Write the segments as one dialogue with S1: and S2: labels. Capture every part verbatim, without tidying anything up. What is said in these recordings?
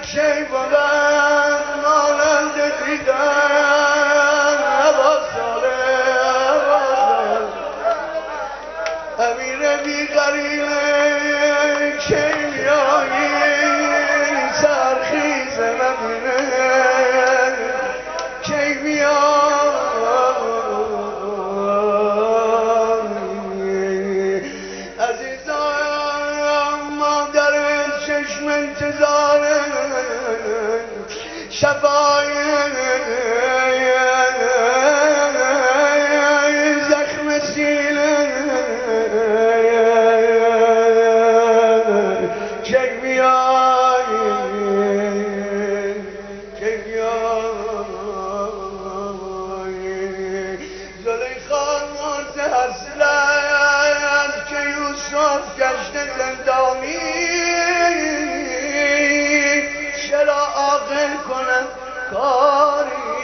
S1: شی بلند مانند دیدن عباس ساله امیر بی غریبه کی میایی سرخیز مدینه کی میایی عزیزان مادر چشم انتظار شفای زخم سینه کی میایی کی میایی زلیخا مرد حسرت که یوسف گشت زندانی چرا عاقل کنم کاری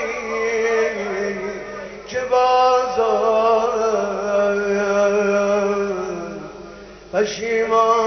S1: که بازار پشیمان